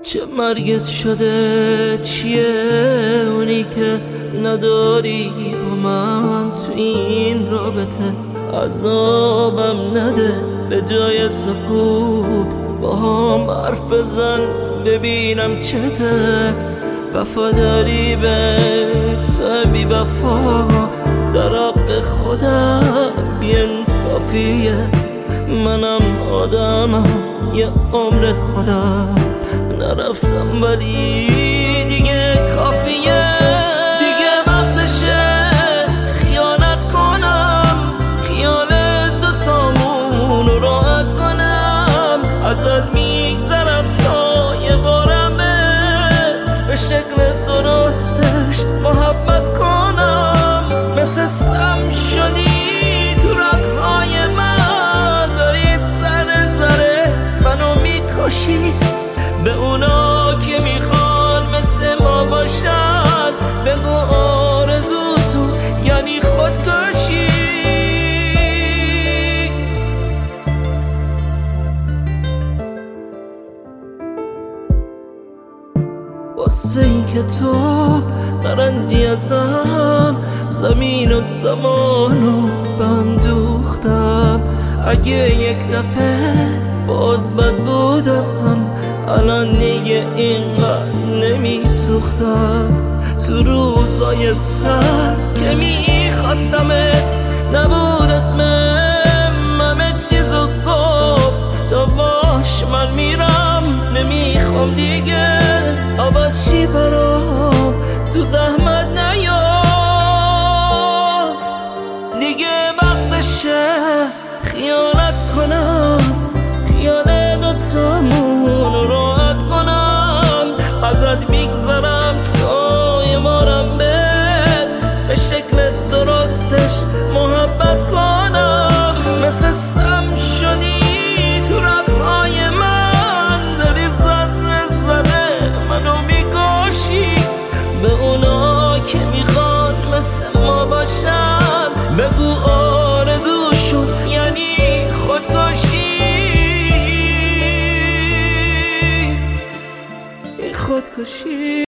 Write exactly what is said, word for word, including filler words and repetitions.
چه مرگت شده؟ چیه اونی که نداری با من تو این رابطه؟ عذابم نده، به جای سکوت با هم حرف بزن ببینم چته. وفاداری به تو بی وفا در حق خودم بی انصافیه. منم آدمم یه عمر خودم نرفتم ولی دیگه کافیه. دیگه وقتشه خیانت کنم، خیال دوتامون رو راحت کنم. ازت میگذرم تا یه بارمه به شکل درستش محبت کنم. مثل سم شدی تو رگ‌های من، داری ذره ذره منو میکشی. به اونا که میخوان مثل ما باشن بگو آرزو تو یعنی خودکشی. واسه این که تو نرنجی ازم، زمین و زمانو به هم دوختم. اگه یک دفعه باد بد بودم الان دیگه اینقدر نمیسوختم. تو روزای سر که میخواستمت نبودت من، همه چیزو گفت تا باش من میرم نمیخوام دیگه عوض شی برام تو زحمت نیافت. دیگه وقتشه خیانت کنم، خیال دوتامون رو راحت کنم. ازت میگذرم تا یه بارم بهت به شکل درستش محبت کنم. مثل سم شدی تو رگ‌های من، داری ذره ذره منو میکشی. به اونا که میخوان مثل ما باشن بگو آرزوشون یعنی خودکشی. خودکشی